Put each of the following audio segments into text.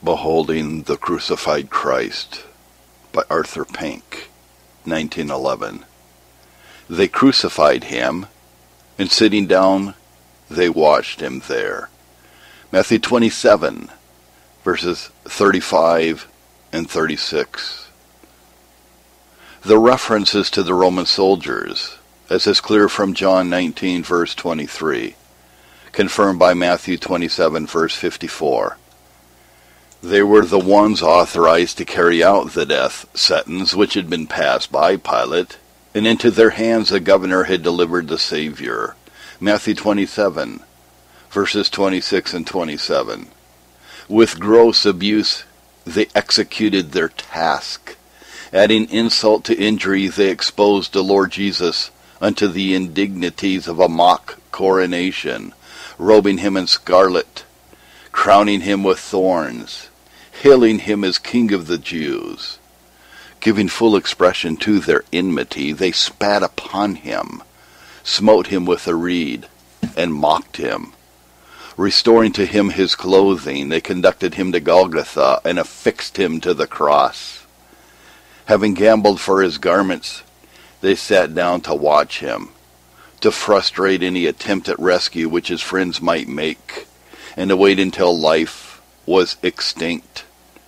Beholding the Crucified Christ by Arthur Pink, 1911. They crucified him, and sitting down, they watched him there. Matthew 27, verses 35 and 36. The references to the Roman soldiers, as is clear from John 19, verse 23, confirmed by Matthew 27, verse 54. They were the ones authorized to carry out the death sentence which had been passed by Pilate, and into their hands the governor had delivered the Savior. Matthew 27, verses 26 and 27. With gross abuse they executed their task. Adding insult to injury, they exposed the Lord Jesus unto the indignities of a mock coronation, robing him in scarlet, crowning him with thorns, hailing him as King of the Jews. Giving full expression to their enmity, they spat upon him, smote him with a reed, and mocked him. Restoring to him his clothing, they conducted him to Golgotha, and affixed him to the cross. Having gambled for his garments, they sat down to watch him, to frustrate any attempt at rescue which his friends might make, and to wait until life was extinct.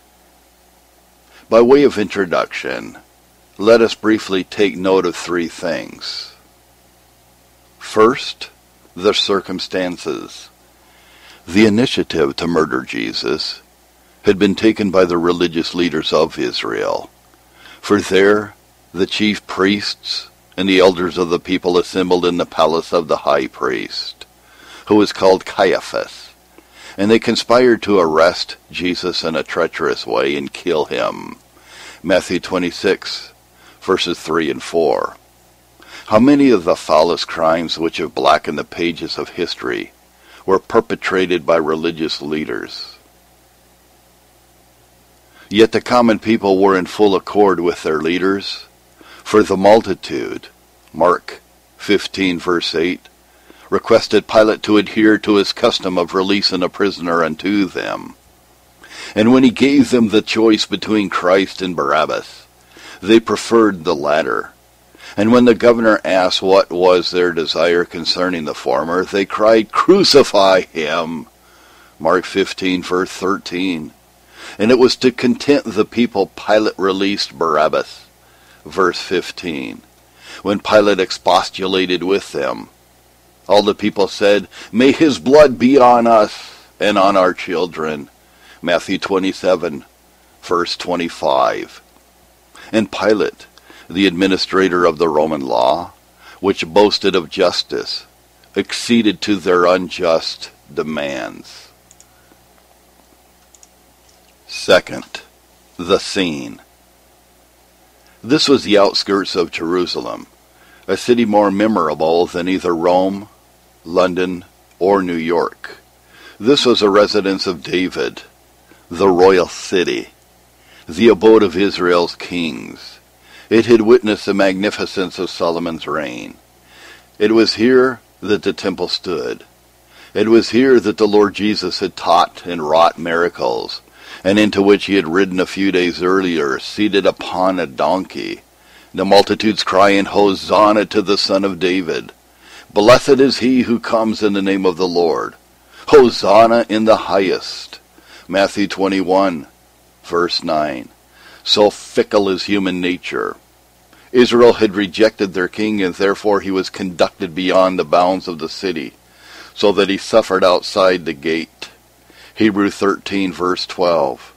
By way of introduction, let us briefly take note of three things. First, the circumstances. The initiative to murder Jesus had been taken by the religious leaders of Israel, for there the chief priests and the elders of the people assembled in the palace of the high priest, who was called Caiaphas, and they conspired to arrest Jesus in a treacherous way and kill him. Matthew 26, verses 3 and 4. How many of the foulest crimes which have blackened the pages of history were perpetrated by religious leaders? Yet the common people were in full accord with their leaders, for the multitude, Mark 15, verse 8, requested Pilate to adhere to his custom of releasing a prisoner unto them. And when he gave them the choice between Christ and Barabbas, they preferred the latter. And when the governor asked what was their desire concerning the former, they cried, "Crucify him!" Mark 15, verse 13. And it was to content the people Pilate released Barabbas. Verse 15. When Pilate expostulated with them, all the people said, "May his blood be on us and on our children." Matthew 27, verse 25. And Pilate, the administrator of the Roman law, which boasted of justice, acceded to their unjust demands. Second, the scene. This was the outskirts of Jerusalem, a city more memorable than either Rome, London, or New York. This was a residence of David, the royal city, the abode of Israel's kings. It had witnessed the magnificence of Solomon's reign. It was here that the temple stood. It was here that the Lord Jesus had taught and wrought miracles, and into which he had ridden a few days earlier, seated upon a donkey, the multitudes crying, "Hosanna to the Son of David! Blessed is he who comes in the name of the Lord! Hosanna in the highest!" Matthew 21, verse 9. So fickle is human nature. Israel had rejected their king, and therefore he was conducted beyond the bounds of the city, so that he suffered outside the gate. Hebrews 13, verse 12.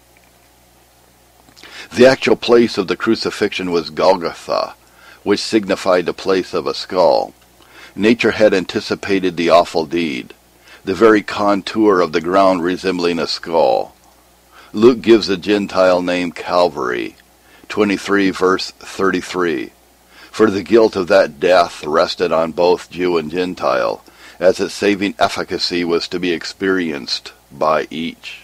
The actual place of the crucifixion was Golgotha, which signified the place of a skull. Nature had anticipated the awful deed, the very contour of the ground resembling a skull. Luke gives the Gentile name Calvary, 23, verse 33. For the guilt of that death rested on both Jew and Gentile, as its saving efficacy was to be experienced by each.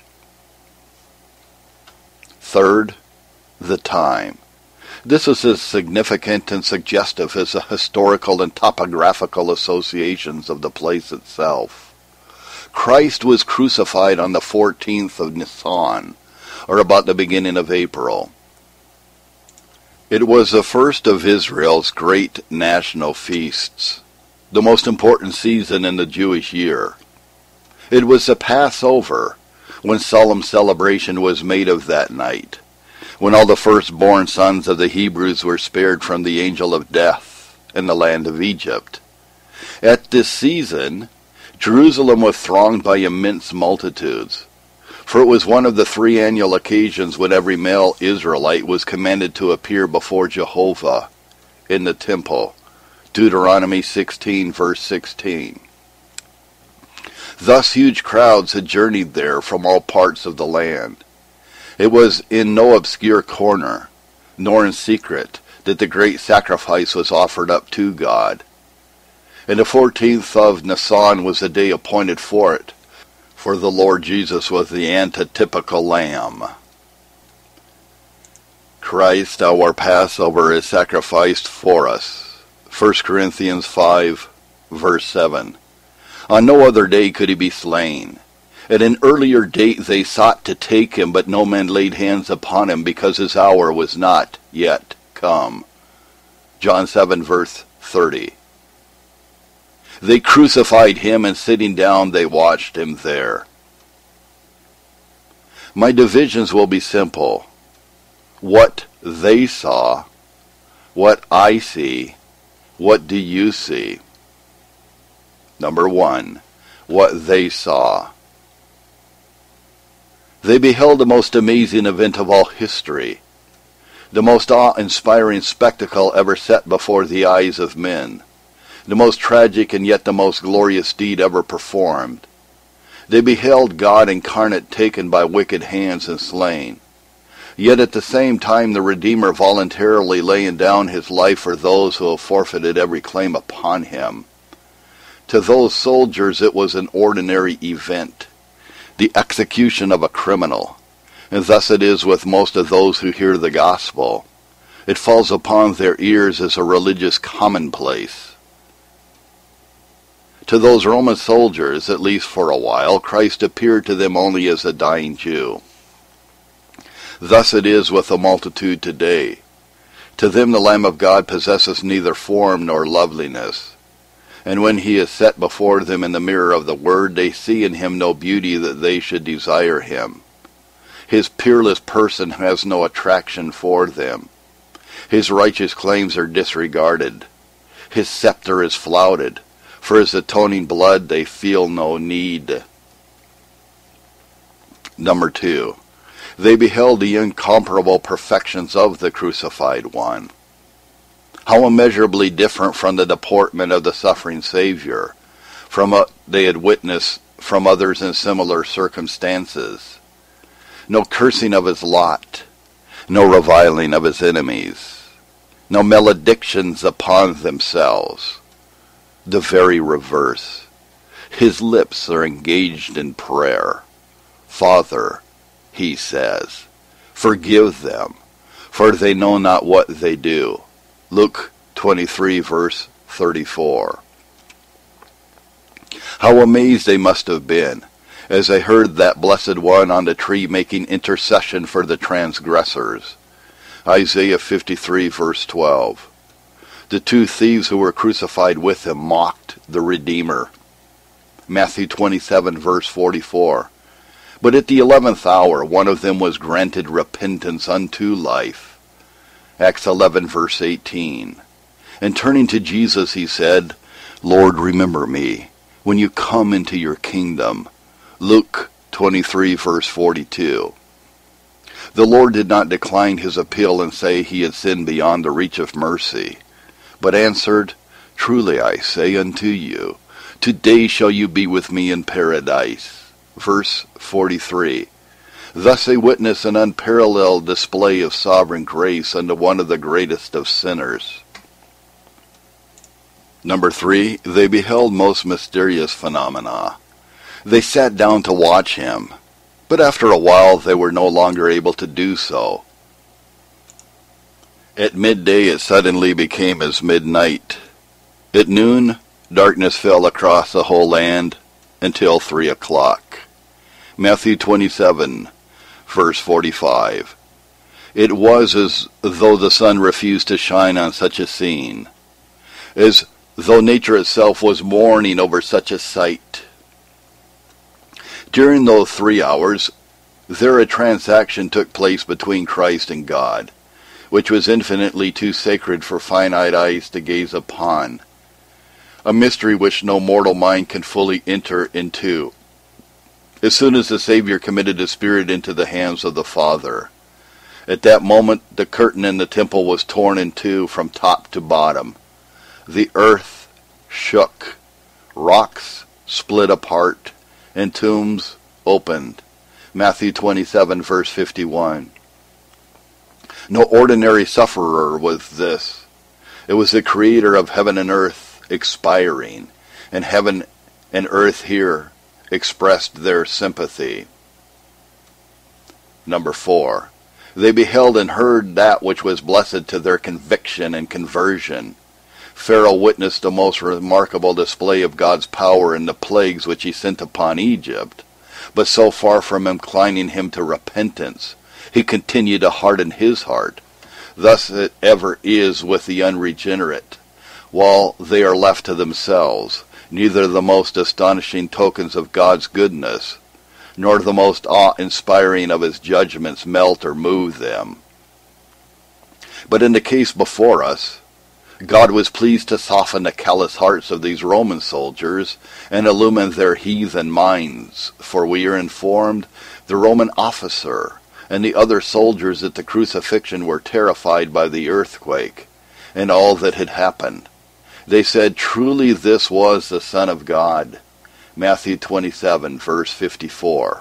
Third, the time. This is as significant and suggestive as the historical and topographical associations of the place itself. Christ was crucified on the 14th of Nisan, or about the beginning of April. It was the first of Israel's great national feasts, the most important season in the Jewish year. It was the Passover, when solemn celebration was made of that night, when all the firstborn sons of the Hebrews were spared from the angel of death in the land of Egypt. At this season, Jerusalem was thronged by immense multitudes, for it was one of the 3 annual occasions when every male Israelite was commanded to appear before Jehovah in the temple. Deuteronomy 16, verse 16. Thus huge crowds had journeyed there from all parts of the land. It was in no obscure corner, nor in secret, that the great sacrifice was offered up to God. And the 14th of Nisan was the day appointed for it, for the Lord Jesus was the antitypical lamb. Christ, our Passover, is sacrificed for us. 1 Corinthians 5, verse 7. On no other day could he be slain. At an earlier date they sought to take him, but no man laid hands upon him, because his hour was not yet come. John 7, verse 30. They crucified him, and sitting down they watched him there. My divisions will be simple. What they saw, what I see, what do you see? Number 1, what they saw. They beheld the most amazing event of all history, the most awe-inspiring spectacle ever set before the eyes of men, the most tragic and yet the most glorious deed ever performed. They beheld God incarnate taken by wicked hands and slain, yet at the same time the Redeemer voluntarily laying down his life for those who have forfeited every claim upon him. To those soldiers it was an ordinary event, the execution of a criminal, and thus it is with most of those who hear the gospel. It falls upon their ears as a religious commonplace. To those Roman soldiers, at least for a while, Christ appeared to them only as a dying Jew. Thus it is with the multitude today. To them the Lamb of God possesses neither form nor loveliness. And when he is set before them in the mirror of the Word, they see in him no beauty that they should desire him. His peerless person has no attraction for them. His righteous claims are disregarded. His scepter is flouted. For his atoning blood they feel no need. Number 2, they beheld the incomparable perfections of the crucified one. How immeasurably different from the deportment of the suffering Savior, from what they had witnessed from others in similar circumstances. No cursing of his lot, no reviling of his enemies, no maledictions upon themselves. The very reverse. His lips are engaged in prayer. Father, he says, forgive them, for they know not what they do. Luke 23, verse 34. How amazed they must have been as they heard that blessed one on the tree making intercession for the transgressors. Isaiah 53, verse 12. The 2 thieves who were crucified with him mocked the Redeemer. Matthew 27, verse 44. But at the 11th hour, one of them was granted repentance unto life. Acts 11, verse 18. And turning to Jesus, he said, Lord, remember me when you come into your kingdom. Luke 23, verse 42. The Lord did not decline his appeal and say he had sinned beyond the reach of mercy, but answered, Truly I say unto you, today shall you be with me in paradise. Verse 43. Thus they witness an unparalleled display of sovereign grace unto one of the greatest of sinners. Number 3, they beheld most mysterious phenomena. They sat down to watch him, but after a while they were no longer able to do so. At midday it suddenly became as midnight. At noon, darkness fell across the whole land until 3 o'clock. Matthew 27, verse 45. It was as though the sun refused to shine on such a scene, as though nature itself was mourning over such a sight. During those 3 hours, there a transaction took place between Christ and God, which was infinitely too sacred for finite eyes to gaze upon, a mystery which no mortal mind can fully enter into. As soon as the Savior committed his Spirit into the hands of the Father, at that moment the curtain in the temple was torn in two from top to bottom. The earth shook, rocks split apart, and tombs opened. Matthew 27, verse 51. No ordinary sufferer was this. It was the Creator of heaven and earth expiring, and heaven and earth here expressed their sympathy. Number 4. They beheld and heard that which was blessed to their conviction and conversion. Pharaoh witnessed the most remarkable display of God's power in the plagues which he sent upon Egypt, but so far from inclining him to repentance, he continued to harden his heart. Thus it ever is with the unregenerate. While they are left to themselves, neither the most astonishing tokens of God's goodness, nor the most awe-inspiring of his judgments melt or move them. But in the case before us, God was pleased to soften the callous hearts of these Roman soldiers and illumine their heathen minds, for we are informed the Roman officer and the other soldiers at the crucifixion were terrified by the earthquake and all that had happened. They said, "Truly this was the Son of God." Matthew 27, verse 54.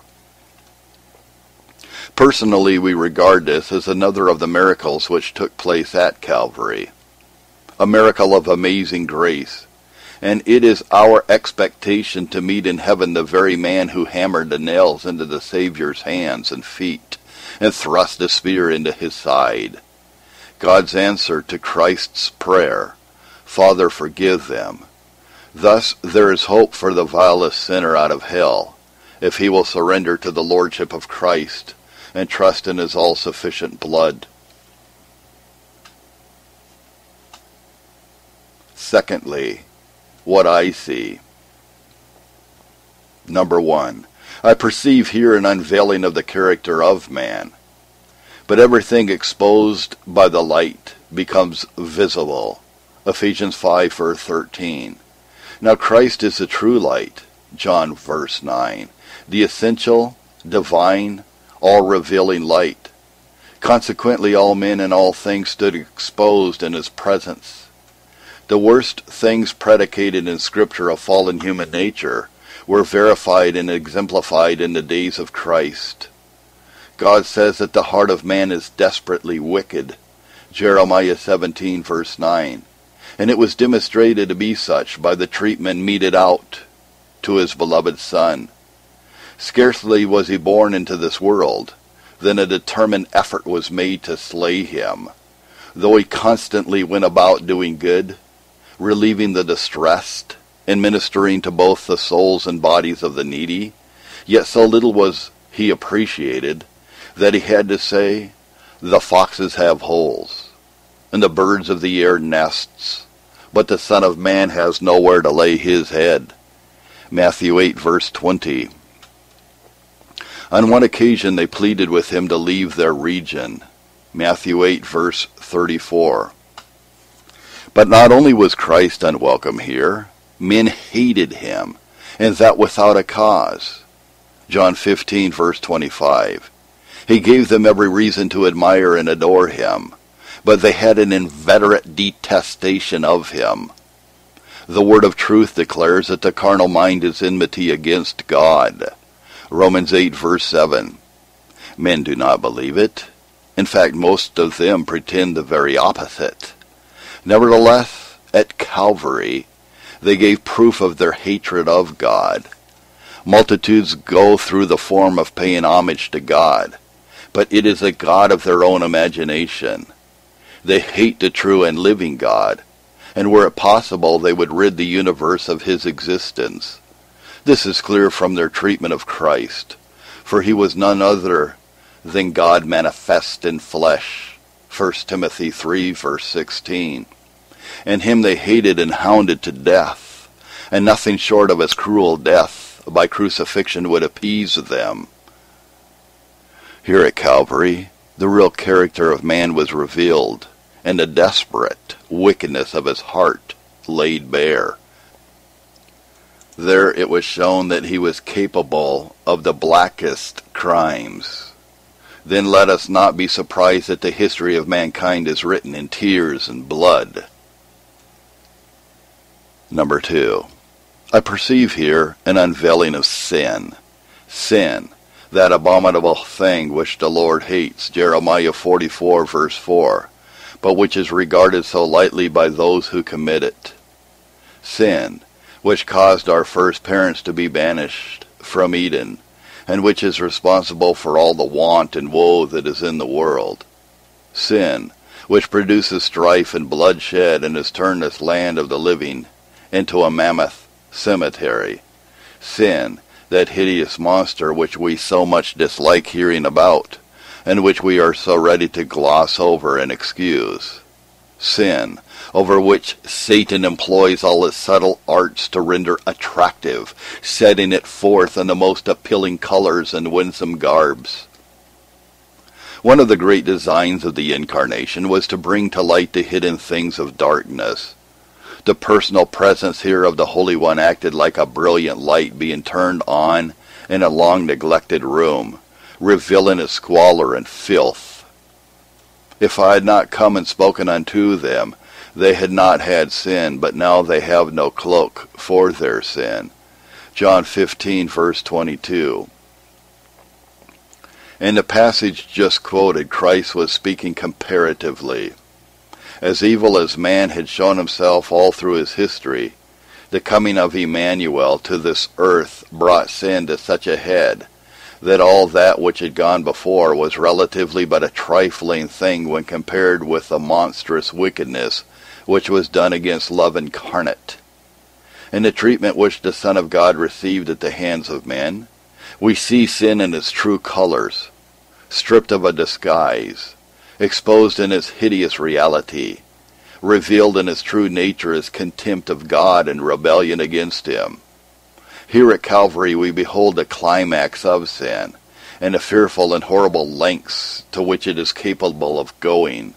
Personally, we regard this as another of the miracles which took place at Calvary, a miracle of amazing grace, and it is our expectation to meet in heaven the very man who hammered the nails into the Savior's hands and feet and thrust a spear into his side. God's answer to Christ's prayer, "Father, forgive them." Thus there is hope for the vilest sinner out of hell, if he will surrender to the Lordship of Christ and trust in his all-sufficient blood. Secondly, what I see. Number 1, I perceive here an unveiling of the character of man. But everything exposed by the light becomes visible. Ephesians 5, verse 13. Now Christ is the true light, John verse 9, the essential, divine, all-revealing light. Consequently, all men and all things stood exposed in his presence. The worst things predicated in Scripture of fallen human nature were verified and exemplified in the days of Christ. God says that the heart of man is desperately wicked, Jeremiah 17, verse 9. And it was demonstrated to be such by the treatment meted out to his beloved Son. Scarcely was he born into this world, then a determined effort was made to slay him. Though he constantly went about doing good, relieving the distressed, and ministering to both the souls and bodies of the needy, yet so little was he appreciated that he had to say, "The foxes have holes, and the birds of the air nests, but the Son of Man has nowhere to lay his head." Matthew 8, verse 20. On one occasion they pleaded with him to leave their region. Matthew 8, verse 34. But not only was Christ unwelcome here, men hated him, and that without a cause. John 15, verse 25. He gave them every reason to admire and adore him, but they had an inveterate detestation of him. The word of truth declares that the carnal mind is enmity against God. Romans 8, verse 7. Men do not believe it. In fact, most of them pretend the very opposite. Nevertheless, at Calvary, they gave proof of their hatred of God. Multitudes go through the form of paying homage to God, but it is a God of their own imagination. They hate the true and living God, and were it possible, they would rid the universe of his existence. This is clear from their treatment of Christ, for he was none other than God manifest in flesh. 1 Timothy 3, verse 16. And him they hated and hounded to death, and nothing short of as cruel death by crucifixion would appease them. Here at Calvary, the real character of man was revealed, and the desperate wickedness of his heart laid bare. There it was shown that he was capable of the blackest crimes. Then let us not be surprised that the history of mankind is written in tears and blood. Number 2. I perceive here an unveiling of sin. Sin, that abominable thing which the Lord hates, Jeremiah 44, verse 4, but which is regarded so lightly by those who commit it. Sin, which caused our first parents to be banished from Eden, and which is responsible for all the want and woe that is in the world. Sin, which produces strife and bloodshed and has turned this land of the living into a mammoth cemetery. Sin, that hideous monster which we so much dislike hearing about, and which we are so ready to gloss over and excuse. Sin, over which Satan employs all his subtle arts to render attractive, setting it forth in the most appealing colors and winsome garbs. One of the great designs of the Incarnation was to bring to light the hidden things of darkness. The personal presence here of the Holy One acted like a brilliant light being turned on in a long-neglected room, revealing its squalor and filth. If I had not come and spoken unto them, they had not had sin, but now they have no cloak for their sin. John 15, verse 22. In the passage just quoted, Christ was speaking comparatively. As evil as man had shown himself all through his history, the coming of Emmanuel to this earth brought sin to such a head that all that which had gone before was relatively but a trifling thing when compared with the monstrous wickedness which was done against love incarnate. In the treatment which the Son of God received at the hands of men, we see sin in its true colors, stripped of a disguise, exposed in its hideous reality, revealed in its true nature as contempt of God and rebellion against him. Here at Calvary we behold the climax of sin, and the fearful and horrible lengths to which it is capable of going.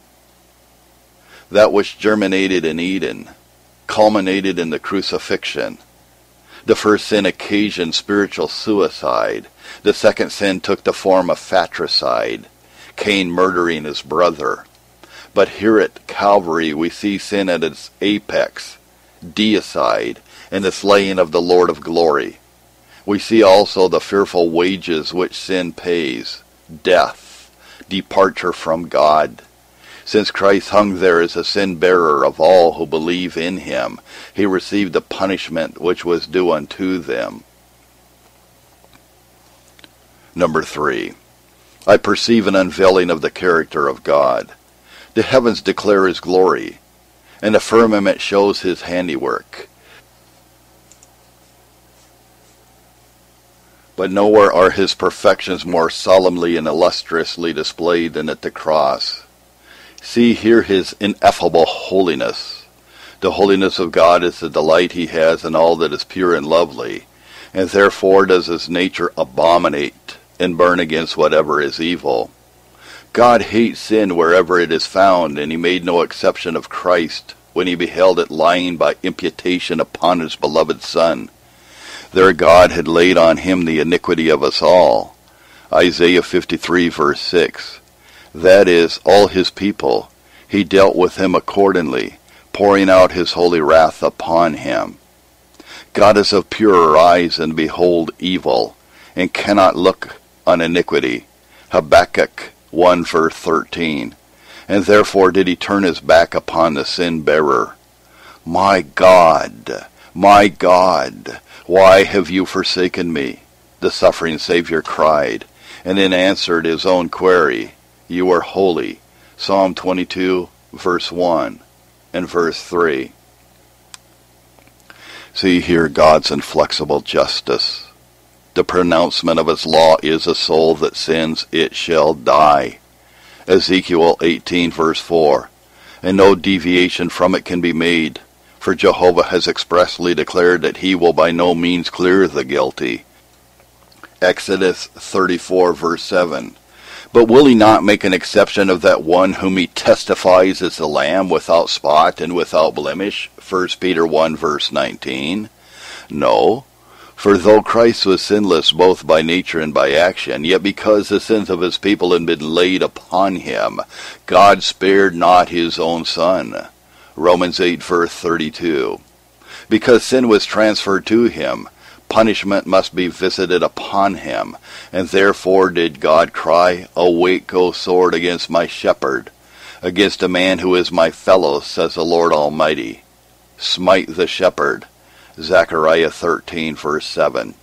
That which germinated in Eden culminated in the crucifixion. The first sin occasioned spiritual suicide. The second sin took the form of fratricide, Cain murdering his brother. But here at Calvary we see sin at its apex, deicide, and the slaying of the Lord of glory. We see also the fearful wages which sin pays, death, departure from God. Since Christ hung there as a sin-bearer of all who believe in him, he received the punishment which was due unto them. Number 3. I perceive an unveiling of the character of God. The heavens declare his glory, and the firmament shows his handiwork. But nowhere are his perfections more solemnly and illustriously displayed than at the cross. See here his ineffable holiness. The holiness of God is the delight he has in all that is pure and lovely, and therefore does his nature abominate and burn against whatever is evil. God hates sin wherever it is found, and he made no exception of Christ when he beheld it lying by imputation upon his beloved Son. There God had laid on him the iniquity of us all. Isaiah 53, verse 6. That is, all his people. He dealt with him accordingly, pouring out his holy wrath upon him. God is of purer eyes and behold evil, and cannot look on iniquity. Habakkuk 1 verse 13. And therefore did he turn his back upon the sin-bearer. My God, why have you forsaken me? The suffering Savior cried, and then answered his own query, You are holy. Psalm 22 verse 1 and verse 3. See here God's inflexible justice. The pronouncement of his law is a soul that sins, it shall die. Ezekiel 18 verse 4. And no deviation from it can be made, for Jehovah has expressly declared that he will by no means clear the guilty. Exodus 34 verse 7. But will he not make an exception of that one whom he testifies is the Lamb without spot and without blemish? 1 Peter 1 verse 19. No, for though Christ was sinless both by nature and by action, yet because the sins of his people had been laid upon him, God spared not his own Son. Romans 8 verse 32. Because sin was transferred to him, punishment must be visited upon him, and therefore did God cry, Awake, O sword, against my shepherd, against a man who is my fellow, says the Lord Almighty. Smite the shepherd. Zechariah 13 verse 7.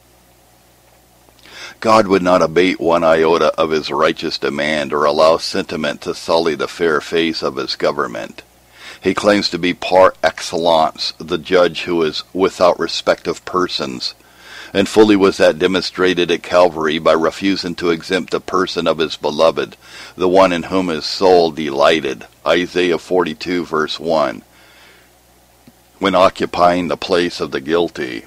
God would not abate one iota of his righteous demand or allow sentiment to sully the fair face of his government. He claims to be par excellence the judge who is without respect of persons, and fully was that demonstrated at Calvary by refusing to exempt the person of his beloved, the one in whom his soul delighted, Isaiah 42 verse 1, when occupying the place of the guilty.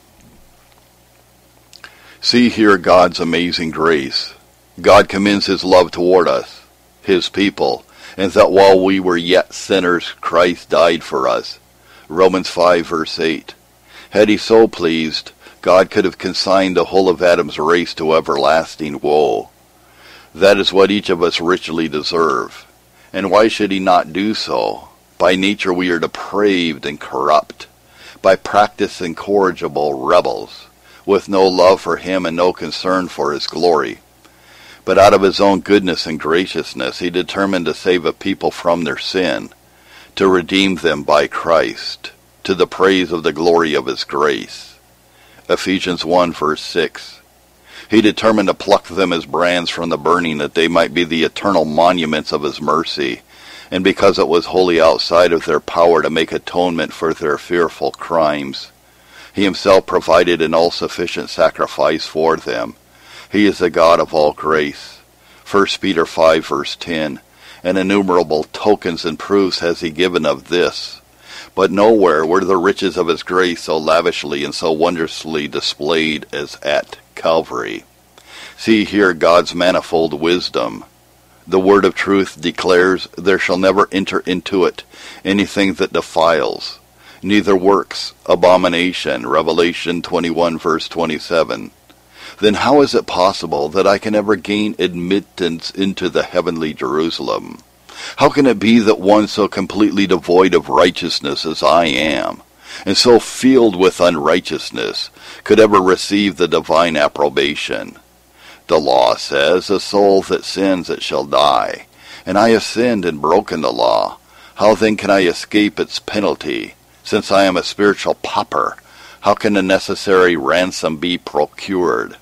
See here God's amazing grace. God commends his love toward us, his people, and that while we were yet sinners, Christ died for us. Romans 5 verse 8. Had he so pleased, God could have consigned the whole of Adam's race to everlasting woe. That is what each of us richly deserve. And why should he not do so? By nature we are depraved and corrupt, by practice incorrigible rebels, with no love for him and no concern for his glory. But out of his own goodness and graciousness he determined to save a people from their sin, to redeem them by Christ, to the praise of the glory of his grace. Ephesians 1 verse 6. He determined to pluck them as brands from the burning, that they might be the eternal monuments of his mercy, and because it was wholly outside of their power to make atonement for their fearful crimes, he himself provided an all-sufficient sacrifice for them. He is the God of all grace. 1 Peter 5 verse 10. And innumerable tokens and proofs has he given of this. But nowhere were the riches of his grace so lavishly and so wondrously displayed as at Calvary. See here God's manifold wisdom. The word of truth declares, there shall never enter into it anything that defiles, neither works abomination, Revelation 21 verse 27. Then how is it possible that I can ever gain admittance into the heavenly Jerusalem? How can it be that one so completely devoid of righteousness as I am, and so filled with unrighteousness, could ever receive the divine approbation? The law says, a soul that sins it shall die, and I have sinned and broken the law. How then can I escape its penalty? Since I am a spiritual pauper, how can the necessary ransom be procured?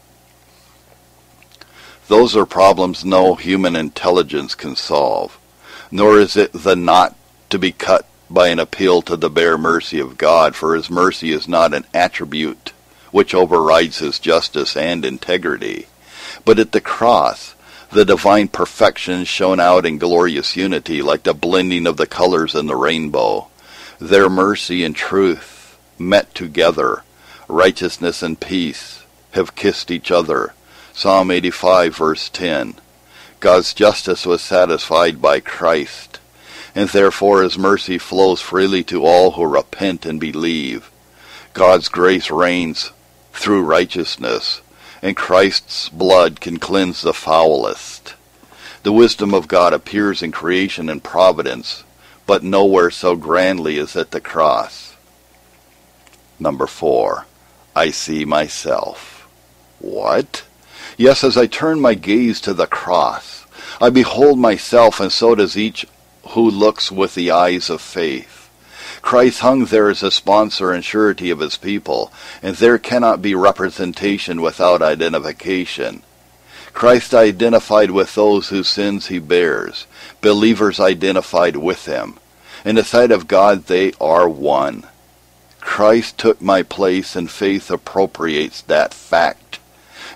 Those are problems no human intelligence can solve, nor is it the knot to be cut by an appeal to the bare mercy of God, for his mercy is not an attribute which overrides his justice and integrity. But at the cross, the divine perfection shone out in glorious unity, like the blending of the colors in the rainbow. Their mercy and truth met together. Righteousness and peace have kissed each other. Psalm 85 verse 10. God's justice was satisfied by Christ, and therefore his mercy flows freely to all who repent and believe. God's grace reigns through righteousness, and Christ's blood can cleanse the foulest. The wisdom of God appears in creation and providence, but nowhere so grandly as at the cross. Number 4. I see myself. What? Yes, as I turn my gaze to the cross, I behold myself, and so does each who looks with the eyes of faith. Christ hung there as a sponsor and surety of his people, and there cannot be representation without identification. Christ identified with those whose sins he bears. Believers identified with him. In the sight of God they are one. Christ took my place, and faith appropriates that fact.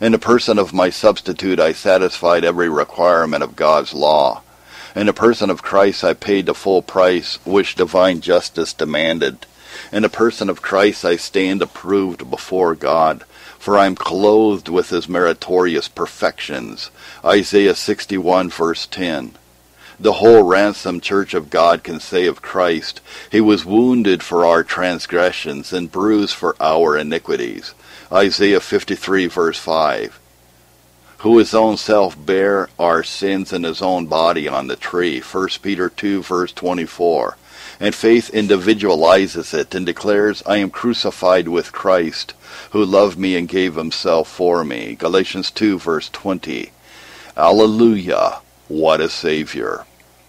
In the person of my substitute I satisfied every requirement of God's law. In the person of Christ I paid the full price which divine justice demanded. In the person of Christ I stand approved before God, for I am clothed with his meritorious perfections. Isaiah 61 verse 10. The whole ransomed church of God can say of Christ, he was wounded for our transgressions and bruised for our iniquities. Isaiah 53 verse 5. Who his own self bare our sins in his own body on the tree. 1 Peter 2 verse 24. And faith individualizes it and declares, I am crucified with Christ, who loved me and gave himself for me. Galatians 2 verse 20. Alleluia, what a Savior.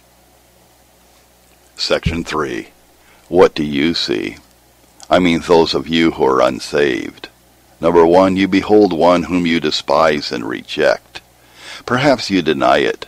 Section 3. What do you see? I mean those of you who are unsaved. Number 1, you behold one whom you despise and reject. Perhaps you deny it,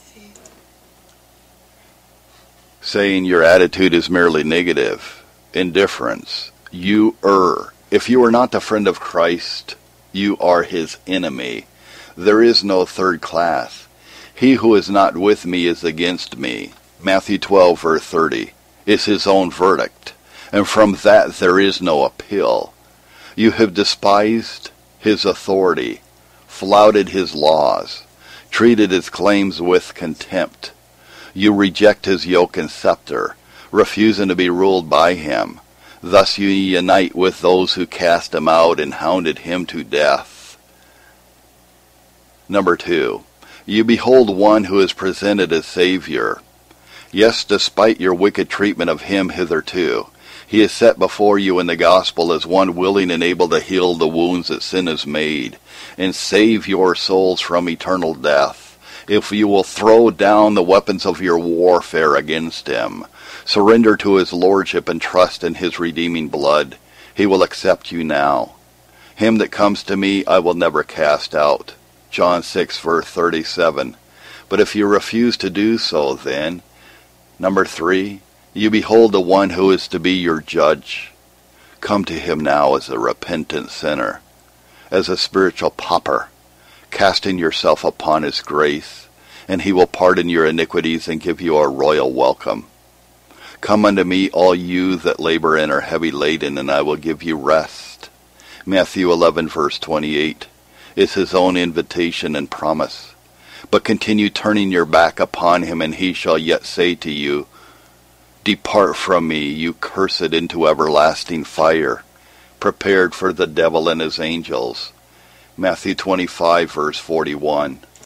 saying your attitude is merely negative, indifference. You err. If you are not the friend of Christ, you are his enemy. There is no third class. He who is not with me is against me. Matthew 12 verse 30 is his own verdict, and from that there is no appeal. You have despised his authority, flouted his laws, treated his claims with contempt. You reject his yoke and scepter, refusing to be ruled by him. Thus you unite with those who cast him out and hounded him to death. Number 2, you behold one who is presented as Savior. Yes, despite your wicked treatment of him hitherto, he is set before you in the gospel as one willing and able to heal the wounds that sin has made, and save your souls from eternal death, if you will throw down the weapons of your warfare against him. Surrender to his lordship and trust in his redeeming blood. He will accept you now. Him that comes to me I will never cast out. John 6 verse 37. But if you refuse to do so, then, number 3, you behold the one who is to be your judge. Come to him now as a repentant sinner, as a spiritual pauper, casting yourself upon his grace, and he will pardon your iniquities and give you a royal welcome. Come unto me, all you that labor and are heavy laden, and I will give you rest. Matthew 11 verse 28 is his own invitation and promise. But continue turning your back upon him, and he shall yet say to you, Depart from me, you cursed, into everlasting fire, prepared for the devil and his angels. Matthew 25 verse 41.